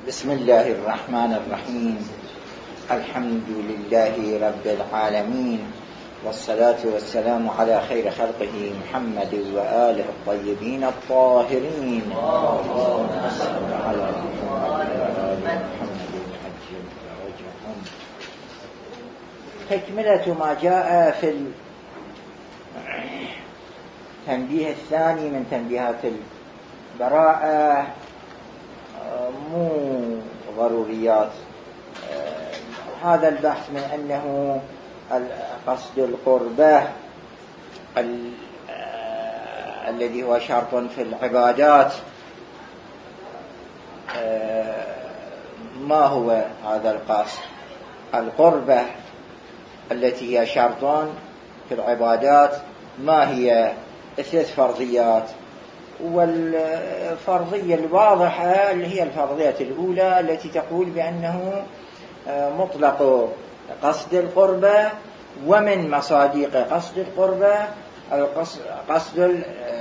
بسم الله الرحمن الرحيم. الحمد لله رب العالمين، والصلاة والسلام على خير خلقه محمد وآله الطيبين الطاهرين. اللهم صل على محمد وآل محمد عجل فرجهم. تكملة ما جاء في التنبيه الثاني من تنبيهات البراءة، مو ضروريات هذا البحث من أنه قصد القربة الذي هو شرط في العبادات. ما هو هذا القصد؟ القربة التي هي شرط في العبادات ما هي؟ 3 فرضيات، والفرضية الواضحة اللي هي الفرضية الأولى التي تقول بأنه مطلق قصد القربة، ومن مصادق قصد القربة قصد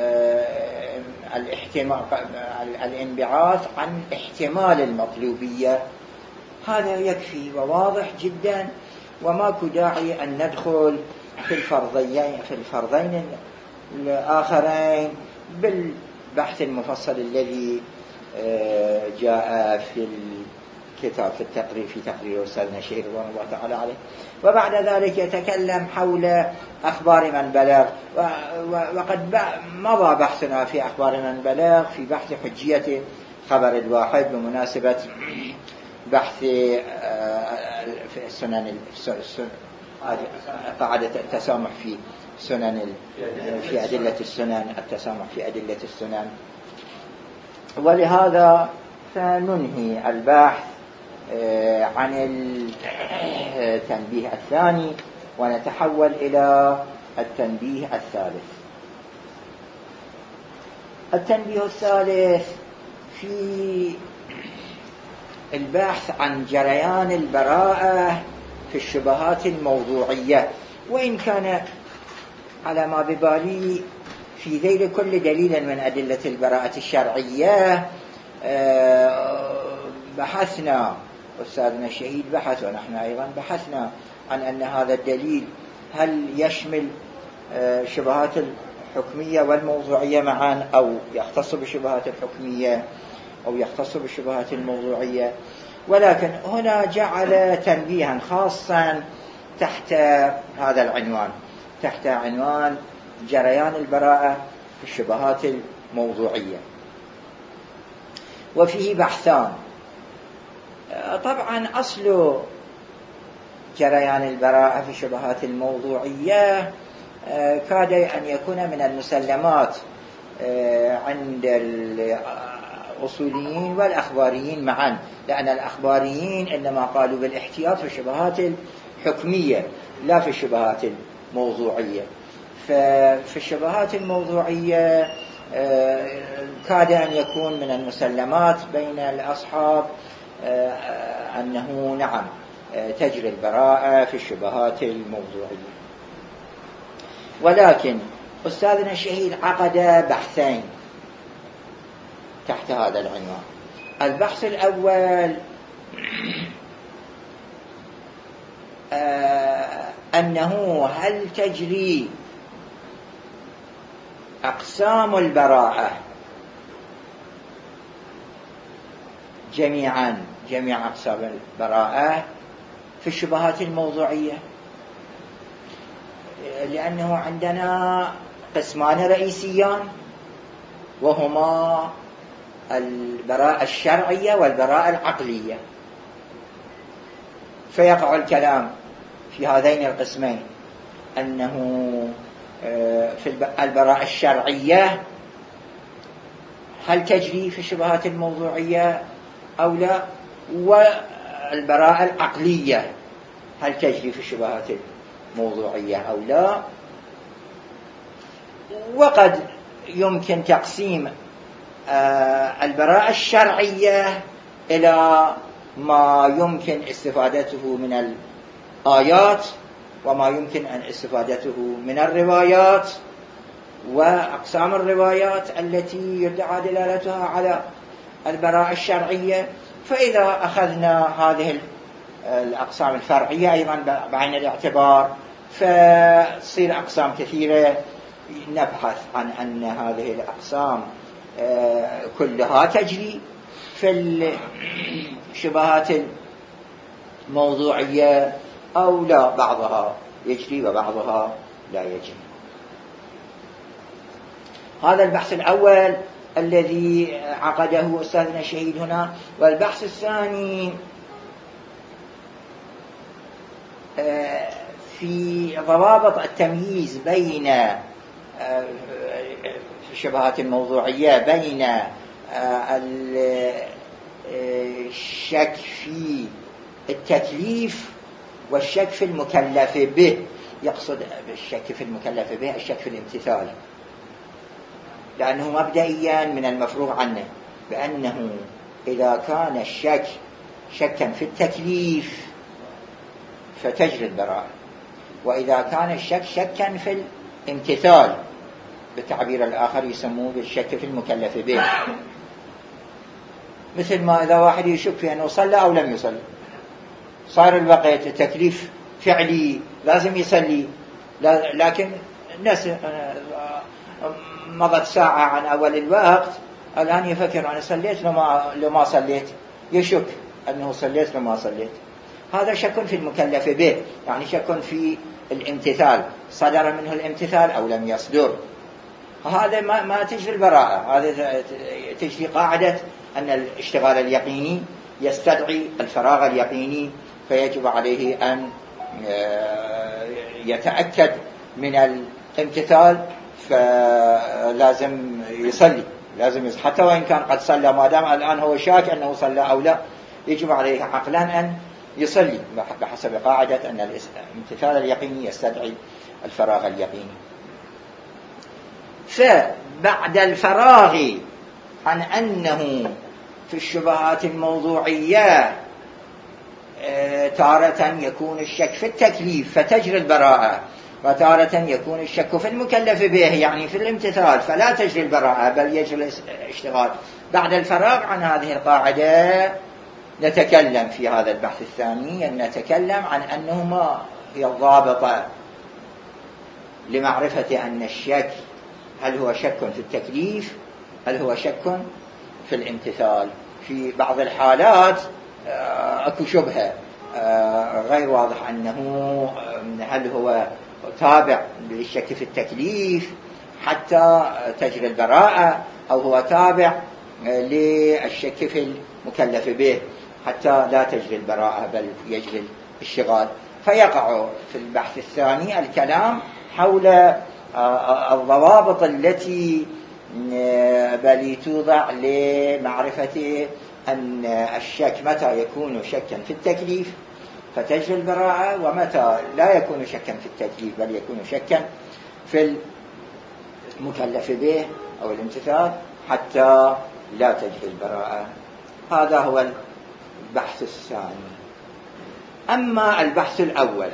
الانبعاث عن احتمال المطلوبية. هذا يكفي وواضح جدا، وماكو داعي أن ندخل في الفرضين الآخرين بالبحث المفصل الذي جاء في الكتاب في التقرير، في تقرير أستاذنا الشيخ رضوان الله تعالى عليه. وبعد ذلك يتكلم حول أخبار من بلغ، وقد مضى بحثنا في أخبار من بلغ في بحث حجية خبر الواحد بمناسبة بحث في السنن، قاعدة التسامح في سنن، في أدلة السنن، التسامح في أدلة السنن. ولهذا سننهي البحث عن التنبيه الثاني ونتحول إلى التنبيه الثالث. التنبيه الثالث في البحث عن جريان البراءة في الشبهات الموضوعية، وإن كان على ما ببالي في ذيل كل دليل من أدلة البراءة الشرعية بحثنا، أستاذنا الشهيد بحث ونحن أيضا بحثنا عن أن هذا الدليل هل يشمل شبهات الحكمية والموضوعية معا، أو يختص بالشبهات الحكمية أو يختص بالشبهات الموضوعية. ولكن هنا جعل تنبيها خاصا تحت هذا العنوان، تحت عنوان جريان البراءة في الشبهات الموضوعية، وفيه بحثان. طبعا أصل جريان البراءة في الشبهات الموضوعية كاد أن يكون من المسلمات عند الأصوليين والأخباريين معا، لأن الأخباريين إنما قالوا بالاحتياط في الشبهات الحكمية لا في الشبهات الموضوعية. ففي الشبهات الموضوعية كاد أن يكون من المسلمات بين الأصحاب أنه نعم تجري البراءة في الشبهات الموضوعية. ولكن أستاذنا الشهيد عقد بحثين تحت هذا العنوان. البحث الأول أنه هل تجري أقسام البراءة جميع أقسام البراءة في الشبهات الموضوعية، لأنه عندنا قسمان رئيسيان وهما البراءة الشرعية والبراءة العقلية. فيقع الكلام في هذين القسمين أنه في البراءة الشرعية هل تجري في الشبهات الموضوعية أو لا، والبراءة العقلية هل تجري في الشبهات الموضوعية أو لا. وقد يمكن تقسيم البراءة الشرعية إلى ما يمكن استفادته من الآيات وما يمكن أن استفادته من الروايات، وأقسام الروايات التي يدعى دلالتها على البراءة الشرعية. فإذا أخذنا هذه الأقسام الفرعية أيضا بعين الاعتبار فتصير أقسام كثيرة نبحث عن أن هذه الأقسام كلها تجري في الشبهات الموضوعية أو لا، بعضها يجري وبعضها لا يجري. هذا البحث الأول الذي عقده أستاذنا الشهيد هنا. والبحث الثاني في ضوابط التمييز بين الشبهات الموضوعية بين الشك في التكليف والشك في المكلف به. يقصد بالشك في المكلف به الشك في الامتثال، لأنه مبدئيا من المفروغ عنه بأنه إذا كان الشك شكا في التكليف فتجري البراءة، وإذا كان الشك شكا في الامتثال بالتعبير الآخر يسموه بالشك في المكلف به. مثل ما إذا واحد يشك في أنه صلى أو لم يصلي، صار الوقت التكليف فعلي لازم يصلي، لكن الناس مضت ساعة عن أول الوقت الآن يفكر أنا صليت لو ما صليت، يشك أنه صليت لو ما صليت. هذا شك في المكلف به، يعني شك في الامتثال، صدر منه الامتثال أو لم يصدر. هذا ما تجري البراءة، هذا تجري قاعدة أن الاشتغال اليقيني يستدعي الفراغ اليقيني، فيجب عليه أن يتأكد من الامتثال، فلازم يصلي، حتى وإن كان قد صلى، ما دام الآن هو شاك أنه صلى أو لا يجب عليه عقلا أن يصلي بحسب قاعدة أن الامتثال اليقيني يستدعي الفراغ اليقيني. فبعد الفراغ عن أنه في الشبهات الموضوعية تارة يكون الشك في التكليف فتجري البراءة، وتارة يكون الشك في المكلف به يعني في الامتثال فلا تجري البراءة بل يجري الاشتغال. بعد الفراغ عن هذه القاعدة نتكلم في هذا البحث الثاني، نتكلم عن أنه ما هي الضابطة لمعرفة أن الشك هل هو شك في التكليف هل هو شك في الامتثال. في بعض الحالات أكو شبهة غير واضح أنه هل هو تابع للشك في التكليف حتى تجري البراءة أو هو تابع للشك في المكلف به حتى لا تجري البراءة بل يجري الاشتغال. فيقع في البحث الثاني الكلام حول الضوابط التي بل توضع لمعرفة أن الشك متى يكون شكا في التكليف فتجري البراءة، ومتى لا يكون شكا في التكليف بل يكون شكا في المكلف به أو الامتثال حتى لا تجري البراءة. هذا هو البحث الثاني. أما البحث الأول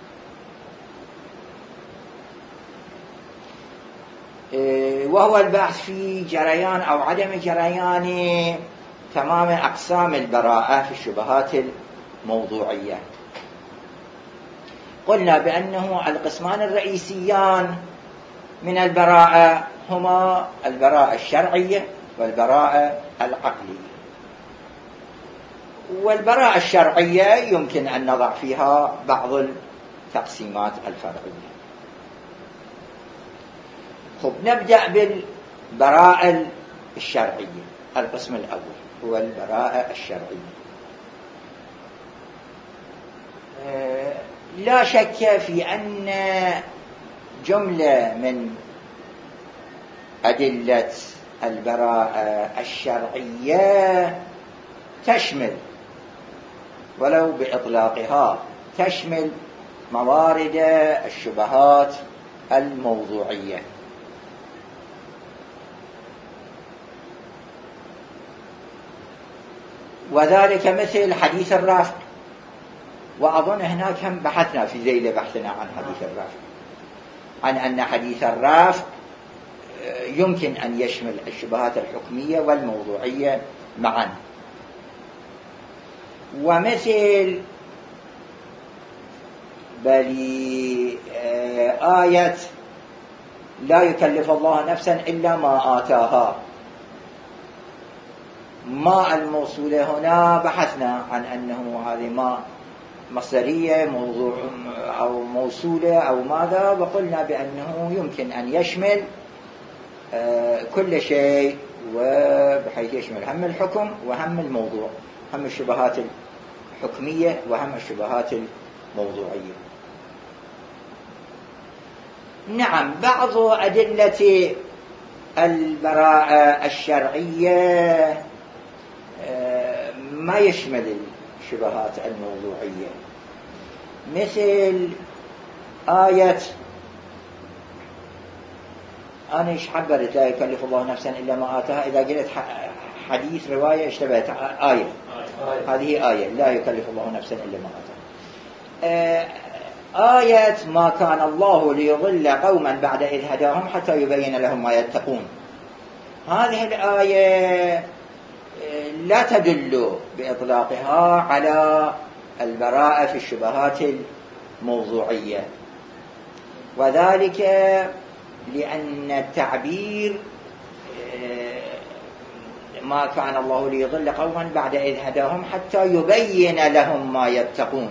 وهو البحث في جريان أو عدم جريان تمام أقسام البراءة في الشبهات الموضوعية. قلنا بأنه القسمان الرئيسيان من البراءة هما البراءة الشرعية والبراءة العقلية. والبراءة الشرعية يمكن أن نضع فيها بعض التقسيمات الفرعية. نبدأ بالبراءة الشرعية. القسم الأول هو البراءة الشرعية. لا شك في أن جملة من أدلة البراءة الشرعية تشمل ولو بإطلاقها تشمل موارد الشبهات الموضوعية. وذلك مثل حديث الرافع، وأظن هناك هم بحثنا في ذيل بحثنا عن حديث الرافع، عن أن حديث الرافع يمكن أن يشمل الشبهات الحكمية والموضوعية معا. ومثل بل آية لا يكلف الله نفسا إلا ما آتاها، ما الموصولة هنا بحثنا عن أنه هذه ما مصدرية موضوع أو موصولة أو ماذا، وقلنا بأنه يمكن أن يشمل كل شيء، وبحيث يشمل هم الحكم وهم الموضوع، هم الشبهات الحكمية وهم الشبهات الموضوعية. نعم، بعض أدلة البراءة الشرعية ما يشمل الشبهات الموضوعية، مثل آية أنا إيش عبرت لا يكلف الله نفسا إلا ما آتاها، إذا قلت حديث رواية اشتبهت آية، هذه آية لا يكلف الله نفسا إلا ما آتاها. آية ما كان الله ليضل قوما بعد إذ هداهم حتى يبين لهم ما يتقون، هذه الآية لا تدل بإطلاقها على البراءة في الشبهات الموضوعية، وذلك لأن التعبير ما كان الله ليضل قوما بعد إذ هداهم حتى يبين لهم ما يتقون،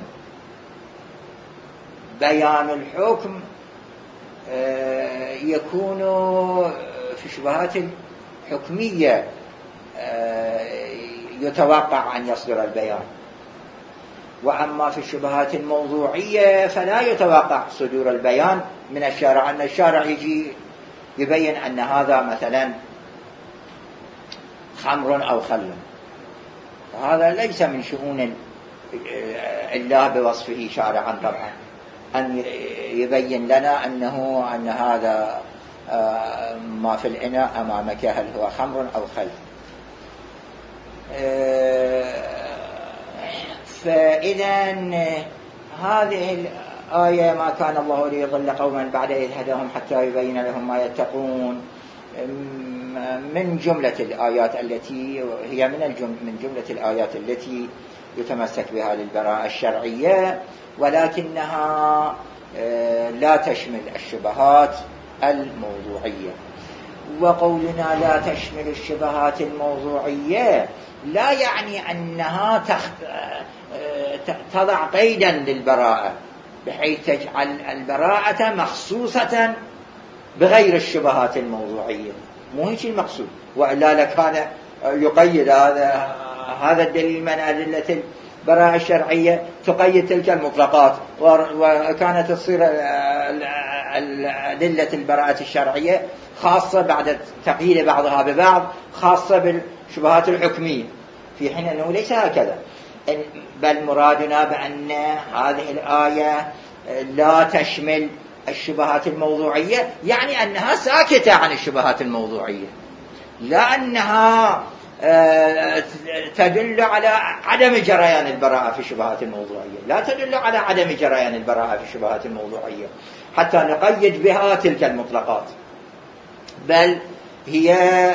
بيان الحكم يكون في الشبهات الحكمية يتوقع أن يصدر البيان، وأما في الشبهات الموضوعية فلا يتوقع صدور البيان من الشارع، أن الشارع يجي يبين أن هذا مثلا خمر أو خل، هذا ليس من شؤون الله بوصفه شارعا طبعا أن يبين لنا أن هذا ما في الإناء أمامك هل هو خمر أو خل. فإذا هذه الآية ما كان الله ليضل قوما بعد إذ هداهم حتى يبين لهم ما يتقون من جملة الآيات التي هي من جملة الآيات التي يتمسك بها للبراءة الشرعية، ولكنها لا تشمل الشبهات الموضوعية. وقولنا لا تشمل الشبهات الموضوعية لا يعني أنها تضع قيدا للبراءة بحيث تجعل البراءة مخصوصة بغير الشبهات الموضوعية، مو هيك المقصود، وإلا لكان يقيد هذا الدليل من أدلة البراءة الشرعية تقيد تلك المطلقات، وكانت تصير أدلة البراءة الشرعية خاصة بعد تقييد بعضها ببعض خاصة بالشبهات الحكمية، في حين أنه ليس هكذا، بل مرادنا بأن هذه الآية لا تشمل الشبهات الموضوعية، يعني أنها ساكتة عن الشبهات الموضوعية، لا أنها تدل على عدم جريان البراءة في الشبهات الموضوعية، لا تدل على عدم جريان البراءة في الشبهات الموضوعية حتى نقيد بها تلك المطلقات، بل هي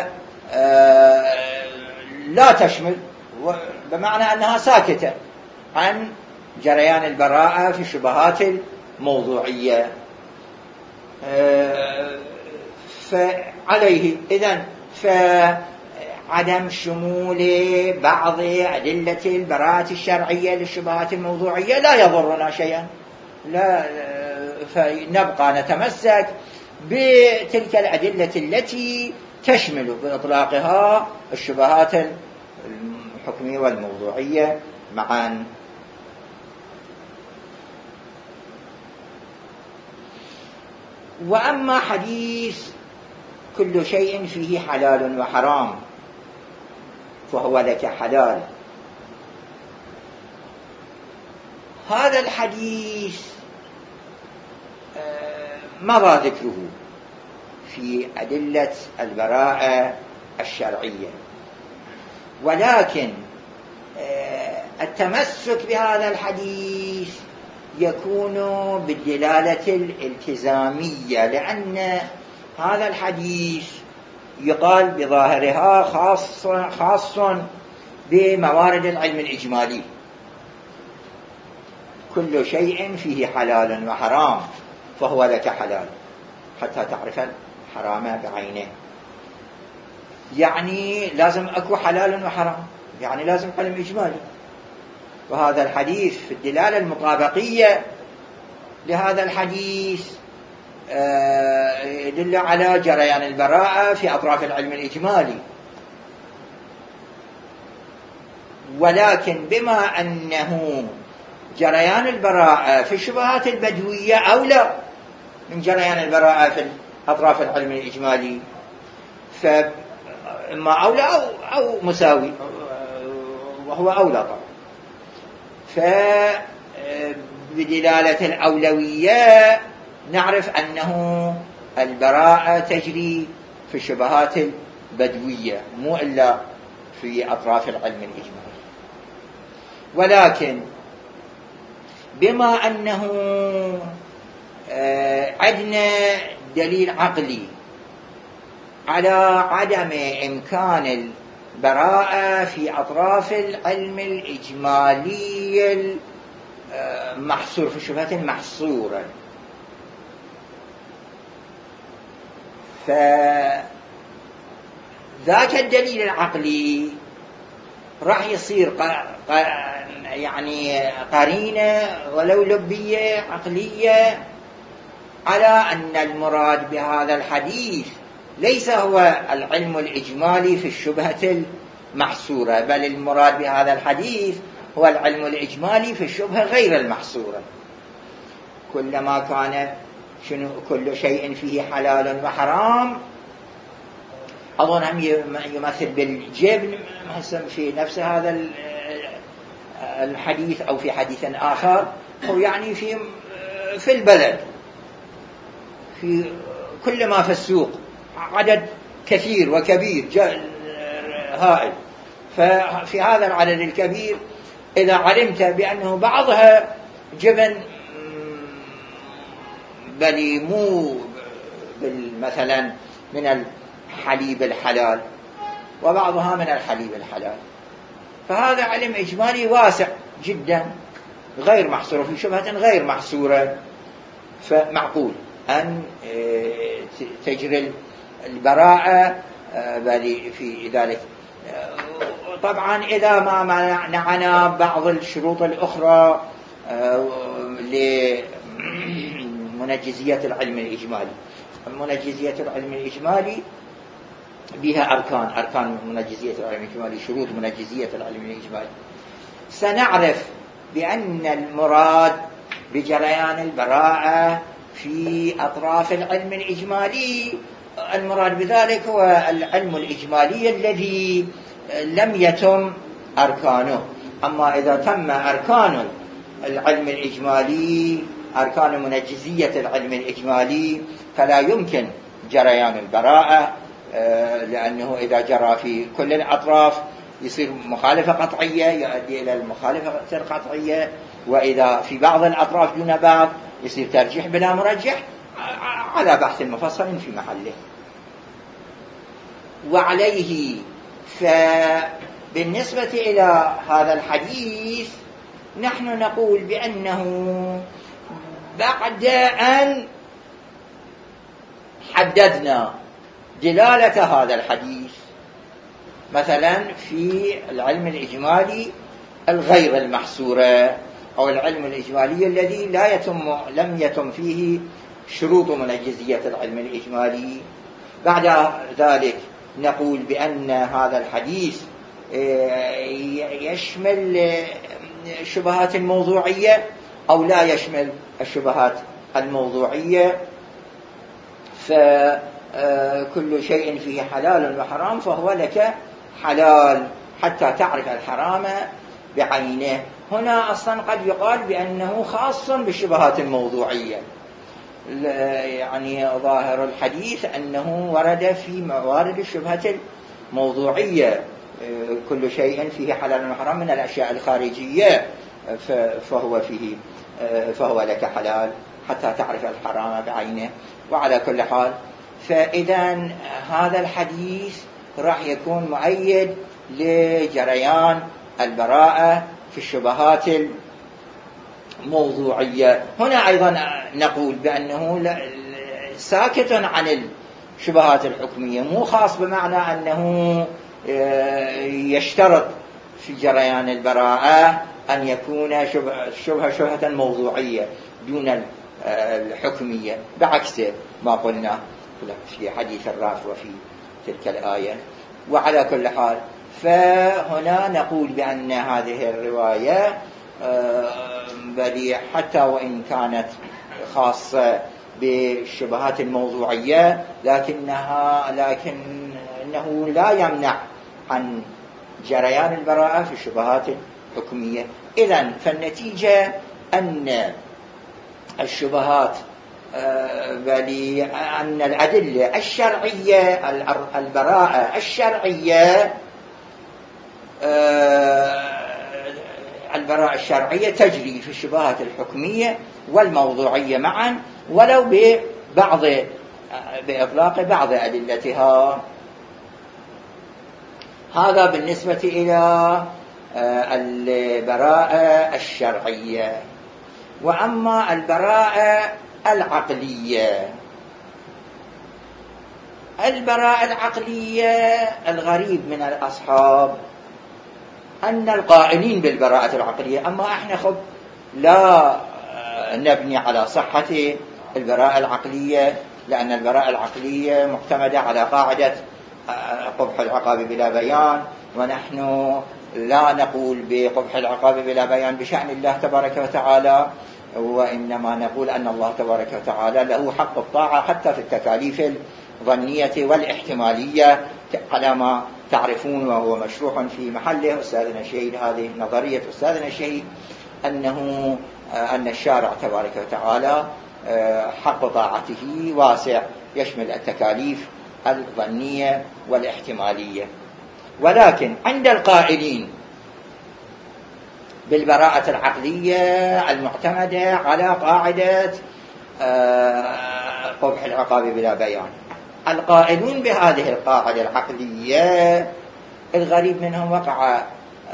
لا تشمل، بمعنى أنها ساكتة عن جريان البراءة في الشبهات الموضوعية. فعليه إذن فعدم شمول بعض أدلة البراءة الشرعية للشبهات الموضوعية لا يضرنا شيئا، لا، فنبقى نتمسك بتلك الأدلة التي تشمل بإطلاقها الشبهات الحكمية والموضوعية معا. وأما حديث كل شيء فيه حلال وحرام فهو لك حلال، هذا الحديث مضى ذكره في أدلة البراءة الشرعية، ولكن التمسك بهذا الحديث يكون بالدلالة الالتزامية، لأن هذا الحديث يقال بظاهرها خاص بموارد العلم الإجمالي، كل شيء فيه حلال وحرام فهو لك حلال حتى تعرف الحرام بعينه. يعني لازم أكو حلال وحرام، يعني لازم علم إجمالي. وهذا الحديث في الدلالة المطابقية لهذا الحديث يدل على جريان البراءة في أطراف العلم الإجمالي، ولكن بما أنه جريان البراءة في الشبهات البدوية أولى من جريان البراءة في أطراف العلم الإجمالي، فإما أولى أو مساوي، وهو أولى طبعا. فبدلالة الأولوية نعرف أنه البراءة تجري في الشبهات البدوية مو إلا في أطراف العلم الإجمالي. ولكن بما أنه عندنا دليل عقلي على عدم إمكان البراءة في أطراف العلم الإجمالي المحصور في الشبهات المحصورة، فذاك الدليل العقلي راح يصير يعني قرينة ولو لبية عقلية على أن المراد بهذا الحديث ليس هو العلم الإجمالي في الشبهة المحصورة، بل المراد بهذا الحديث هو العلم الإجمالي في الشبهة غير المحصورة. كلما كان كل شيء فيه حلال وحرام، أظن هم يمثل بالجبن في نفس هذا الحديث أو في حديث آخر، أو يعني في البلد، في كل ما في السوق عدد كثير وكبير هائل. ففي هذا العدد الكبير إذا علمت بأنه بعضها جبن بل مو مثلا من الحليب الحلال وبعضها من الحليب الحلال، فهذا علم إجمالي واسع جدا غير محصور في شبهة غير محصورة، فمعقول أن تجري البراءة في ذلك. طبعا إذا ما منعنا بعض الشروط الأخرى لمنجزية العلم الإجمالي. منجزية العلم الإجمالي بها أركان منجزية العلم الإجمالي، شروط منجزية العلم الإجمالي. سنعرف بأن المراد بجريان البراءة في أطراف العلم الإجمالي، المراد بذلك هو العلم الإجمالي الذي لم يتم أركانه. أما إذا تم أركان العلم الإجمالي، أركان منجزية العلم الإجمالي، فلا يمكن جريان البراءة، لأنه إذا جرى في كل الأطراف يصير مخالفة قطعية يؤدي إلى المخالفة القطعية، وإذا في بعض الأطراف دون بعض يصير ترجيح بلا مرجح على بحث مفصل في محله. وعليه فبالنسبة إلى هذا الحديث نحن نقول بأنه بعد أن حددنا دلالة هذا الحديث مثلا في العلم الإجمالي الغير المحصورة أو العلم الإجمالي الذي لم يتم فيه شروط منجزية العلم الإجمالي، بعد ذلك نقول بأن هذا الحديث يشمل الشبهات الموضوعية أو لا يشمل الشبهات الموضوعية، فكل شيء فيه حلال وحرام فهو لك حلال حتى تعرف الحرام بعينه. هنا أصلا قد يقال بأنه خاص بالشبهات الموضوعية، يعني ظاهر الحديث أنه ورد في موارد الشبهة الموضوعية، كل شيء فيه حلال وحرام من الأشياء الخارجية فهو لك حلال حتى تعرف الحرام بعينه. وعلى كل حال فإذا هذا الحديث راح يكون مؤيد لجريان البراءة في الشبهات موضوعية. هنا أيضا نقول بأنه ساكت عن الشبهات الحكمية، مو خاص بمعنى أنه يشترط في جريان البراءة أن يكون شبهة موضوعية دون الحكمية، بعكس ما قلنا في حديث الرافع وفي تلك الآية. وعلى كل حال فهنا نقول بأن هذه الرواية بل حتى وإن كانت خاصة بالشبهات الموضوعية لكنه لا يمنع عن جريان البراءة في الشبهات الحكمية. إذن فالنتيجة أن الشبهات بل أن الأدلة الشرعية البراءة الشرعية تجري في الشبهات الحكمية والموضوعية معا، ولو بإطلاق بعض أدلتها. هذا بالنسبة إلى البراءة الشرعية. وأما البراءة العقلية، الغريب من الأصحاب أن القائلين بالبراءة العقلية، أما احنا لا نبني على صحة البراءة العقلية، لأن البراءة العقلية معتمدة على قاعدة قبح العقاب بلا بيان، ونحن لا نقول بقبح العقاب بلا بيان بشأن الله تبارك وتعالى، وإنما نقول أن الله تبارك وتعالى له حق الطاعة حتى في التكاليف الظنية والاحتمالية على ما تعرفون، وهو مشروح في محله. أستاذنا الشهيد، هذه نظرية أستاذنا الشهيد، أن الشارع تبارك وتعالى حق طاعته واسع، يشمل التكاليف الظنية والاحتمالية. ولكن عند القائلين بالبراءة العقلية المعتمدة على قاعدة قبح العقاب بلا بيان، القائلون بهذه القاعدة العقلية الغريب منهم وقع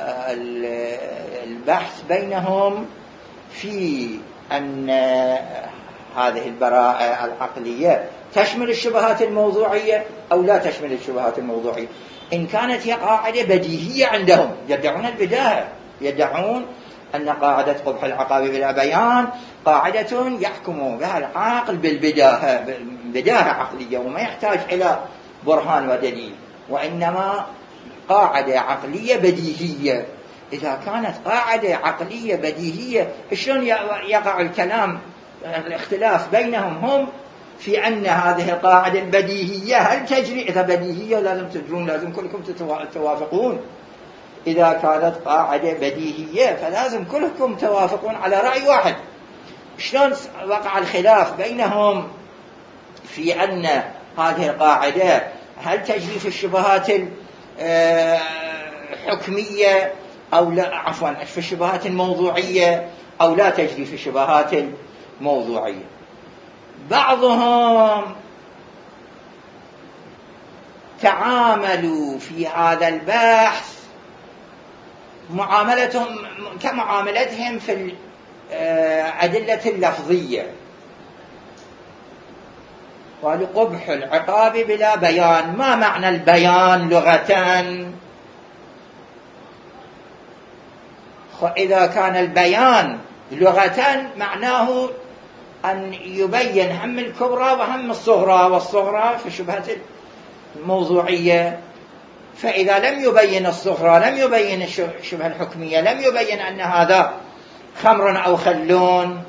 البحث بينهم في أن هذه البراءة العقلية تشمل الشبهات الموضوعية أو لا تشمل الشبهات الموضوعية. إن كانت هي قاعدة بديهية عندهم، يدعون البداهة، يدعون أن قاعدة قبح العقاب بلا بيان قاعدة يحكم بها العاقل بالبداهة، بداهة عقلية، وما يحتاج إلى برهان ودليل، وإنما قاعدة عقلية بديهية. إذا كانت قاعدة عقلية بديهية، شلون يقع الكلام الاختلاف بينهم هم في أن هذه القاعدة البديهية هل تجري؟ إذا بديهية لازم تدرون، لازم كلكم توافقون. إذا كانت قاعدة بديهية فلازم كلكم توافقون على رأي واحد. شلون وقع الخلاف بينهم في أن هذه القاعدة هل تجري في الشبهات الحكمية أو لا، عفوا في الشبهات الموضوعية أو لا تجري في الشبهات الموضوعية؟ بعضهم تعاملوا في هذا البحث معاملتهم كمعاملتهم في الأدلة اللفظية، قالوا قبح العقاب بلا بيان. ما معنى البيان لغة؟ إذا كان البيان لغة معناه أن يبين هم الكبرى وهم الصغرى، والصغرى في الشبهة الموضوعية. فإذا لم يبين الصغرى، لم يبين الشبهة الحكمية، لم يبين أن هذا خمر أو خلون،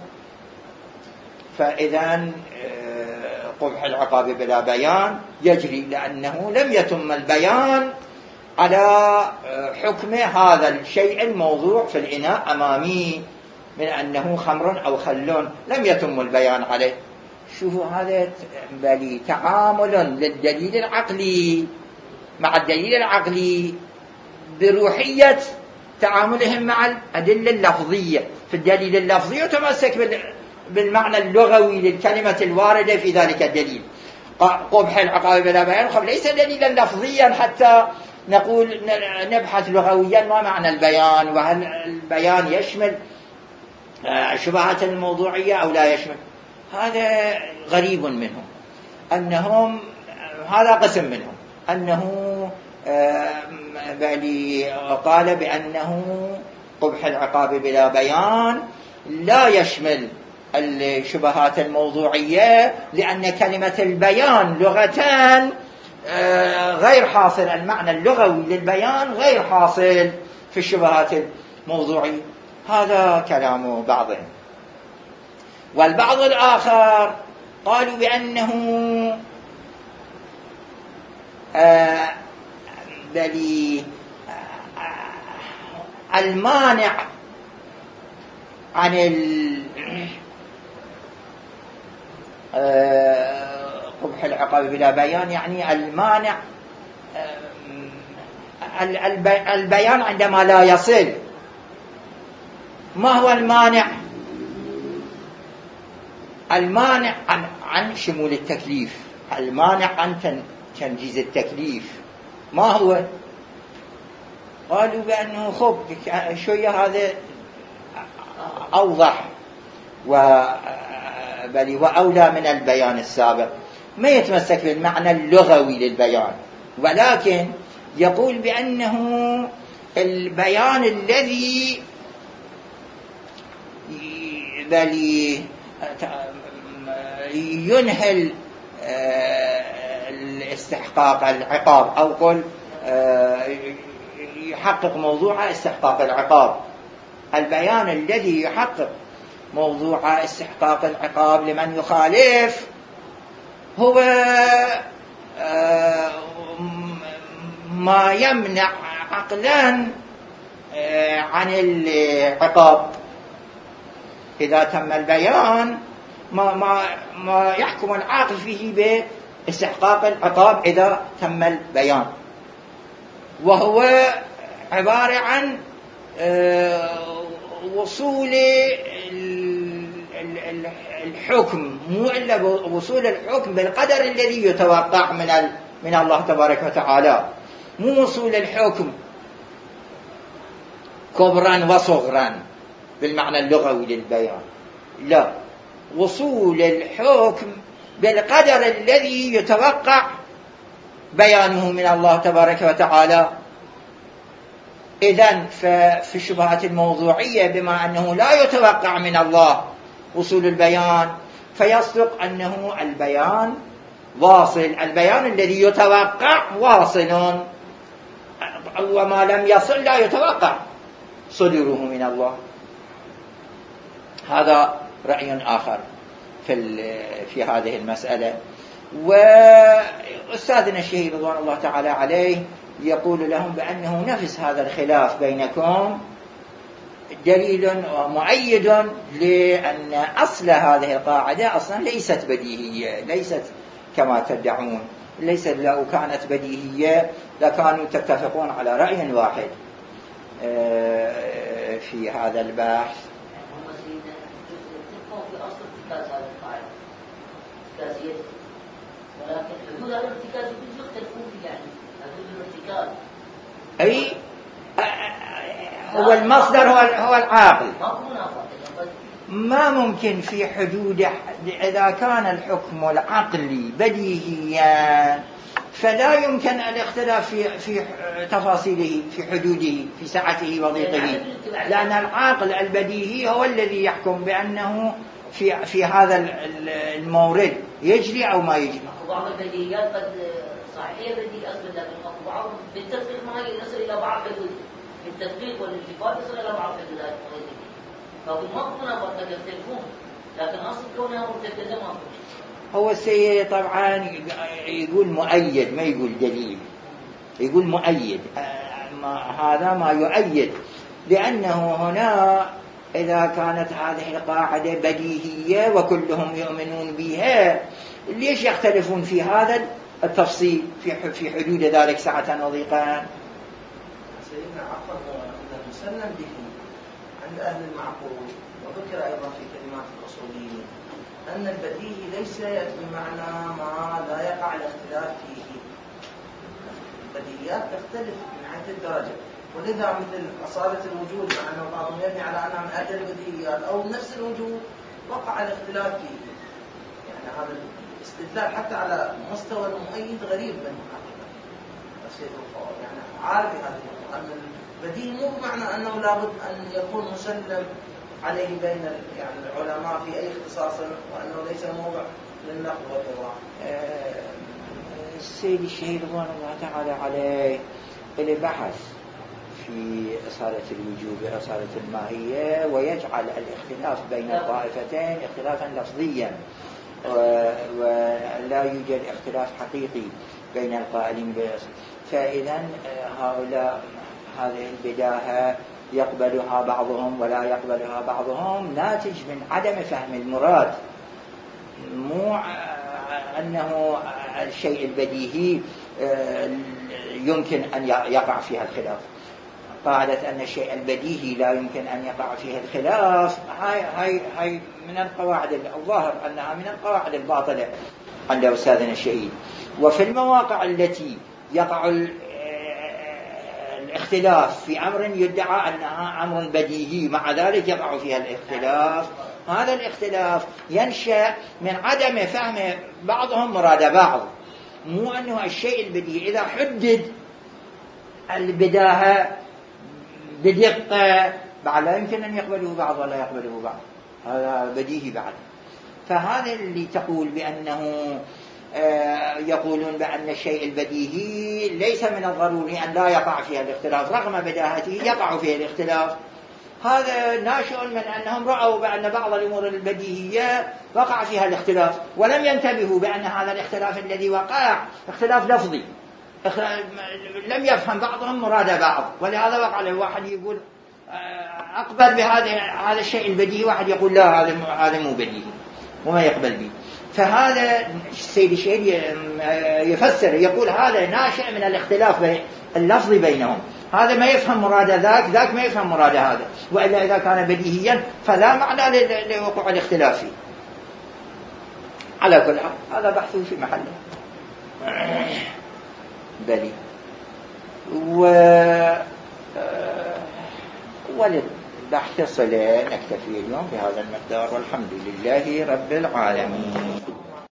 فإذا قبح العقاب بلا بيان يجري، لأنه لم يتم البيان على حكم هذا الشيء الموضوع في الإناء أمامي من أنه خمر أو خلون، لم يتم البيان عليه. شوفوا هذا بلي تعامل للدليل العقلي مع الدليل العقلي بروحية تعاملهم مع الأدلة اللفظية. في الدليل اللفظي يتمسك بالمعنى اللغوي للكلمة الواردة في ذلك الدليل. قبح العقاب بلا بيان ليس دليلا لفظيا حتى نقول نبحث لغويا ما معنى البيان، وهل البيان يشمل شبهات الموضوعية أو لا يشمل. هذا غريب منهم، أنهم هذا قسم منهم أنه قال بأنه قبح العقاب بلا بيان لا يشمل الشبهات الموضوعية، لأن كلمة البيان لغتان غير حاصل، المعنى اللغوي للبيان غير حاصل في الشبهات الموضوعية. هذا كلام بعضهم. والبعض الآخر قالوا بأنه المانع عن قبح العقاب بلا بيان، يعني المانع البيان عندما لا يصل. ما هو المانع؟ المانع عن شمول التكليف، المانع عن تنجيز التكليف. ما هو؟ قالوا بأنه خب شوية هذا أوضح وأولى من البيان السابق، ما يتمسك بالمعنى اللغوي للبيان، ولكن يقول بأنه البيان الذي ينهل الاستحقاق العقاب، أو قل يحقق موضوع استحقاق العقاب. البيان الذي يحقق موضوع استحقاق العقاب لمن يخالف هو ما يمنع عقلا عن العقاب. إذا تم البيان ما يحكم العاقل فيه باستحقاق العقاب إذا تم البيان، وهو عبارة عن وصول الحكم، مو إلا وصول الحكم بالقدر الذي يتوقع من الله تبارك وتعالى، مو وصول الحكم كبرا وصغرا بالمعنى اللغوي للبيان، لا، وصول الحكم بالقدر الذي يتوقع بيانه من الله تبارك وتعالى. إذن في الشبهات الموضوعية بما أنه لا يتوقع من الله وصول البيان، فيصدق أنه البيان واصل، البيان الذي يتوقع واصل، وما لم يصل لا يتوقع صدوره من الله. هذا رأي آخر في هذه المسألة. وأستاذنا الشهيد رضوان الله تعالى عليه يقول لهم بأنه نفس هذا الخلاف بينكم دليل ومؤيد لأن أصل هذه القاعدة أصلا ليست بديهية، ليست كما تدعون، ليست. لو كانت بديهية لكانوا تتفقون على رأي واحد في هذا البحث. ولكن حدود الارتكاز يختلفون فيه، يعني حدود الارتكاز أي هو المصدر هو العاقل. ما ممكن في حدود، إذا كان الحكم العقلي بديهيا فلا يمكن الاختلاف في تفاصيله، في حدوده، في سعته وضيقه، لأن العاقل البديهي هو الذي يحكم بأنه في هذا المورد يجري أو ما يجري. بعض البديهيات قد صحيح بديهي أثبت، لكن بعض بالتدقيق ما يصل إلى بعض حدود، بالتدقيق والانتقاد يصل إلى بعض حدود. فهم ما قد يختلفون، لكن أصل كونها مرتكزة ما هو السيد طبعا يقول مؤيد، ما يقول دليل، يقول مؤيد. هذا ما يؤيد، لأنه هنا إذا كانت هذه القاعدة بديهية وكلهم يؤمنون بها، ليش يختلفون في هذا التفصيل في حدود ذلك سعة وضيقا؟ سيدنا عفوا أن مسلم به عند أهل المعقول، وذكر أيضا في كلمات الأصوليين أن البديهي ليس بمعنى ما لا يقع الاختلاف فيه. البديهيات تختلف من حيث الدرجة، ولذا مثل أصالة الوجود، مع أنه بعضهم يبني على أنها من أجل البديهيات أو نفس الوجود، وقع الاختلاف فيه. يعني هذا الاستدلال حتى على مستوى المؤيد غريب من الشيخ الخوار، يعني عارف هذه أن البديهي مو بمعنى أنه لابد أن يكون مسلم عليه بين يعني العلماء في أي اختصاص، وأنه ليس موضع للنقد والإضافة. السيد الشهيد رضوان الله تعالى عليه له بحث في أصالة الوجود وأصالة الماهية، ويجعل الاختلاف بين الطائفتين اختلافا لفظيا، ولا يوجد اختلاف حقيقي بين القائلين بالأصل. فإذا هؤلاء هذه البداهة يقبلها بعضهم ولا يقبلها بعضهم، ناتج من عدم فهم المراد، مو أنه الشيء البديهي يمكن أن يقع فيها الخلاف. قاعدة أن الشيء البديهي لا يمكن أن يقع فيها الخلاف، هاي من القواعد الظاهر أنها من القواعد الباطلة عند أستاذنا الشهيد. وفي المواقع التي يقع الاختلاف في أمر يدعى أنها أمر بديهي، مع ذلك يقع فيها الاختلاف، هذا الاختلاف ينشأ من عدم فهم بعضهم مراد بعض، مو أنه الشيء البديهي إذا حدد البداهة بدقة بعد لا يمكن أن يقبله بعض ولا يقبله بعض، هذا بديهي بعد. فهذا اللي تقول بأنه يقولون بأن الشيء البديهي ليس من الضروري أن لا يقع فيها الاختلاف رغم بداهته يقع فيها الاختلاف، هذا ناشئ من أنهم رأوا بأن بعض الأمور البديهية وقع فيها الاختلاف، ولم ينتبهوا بأن هذا الاختلاف الذي وقع اختلاف لفظي، لم يفهم بعضهم مراد بعض، ولهذا وقع له واحد يقول أقبل بهذا الشيء البديهي، واحد يقول لا هذا مو بديهي وما يقبل به. فهذا السيد الشهيد يفسر يقول هذا ناشئ من الاختلاف اللفظي بينهم، هذا ما يفهم مراد ذاك ما يفهم مراد هذا، وإلا إذا كان بديهيا فلا معنى لوقوع الاختلاف فيه. على كل حال هذا بحثه في محله بلي. وللبحث صلة، نكتفي اليوم بهذا المقدار، والحمد لله رب العالمين.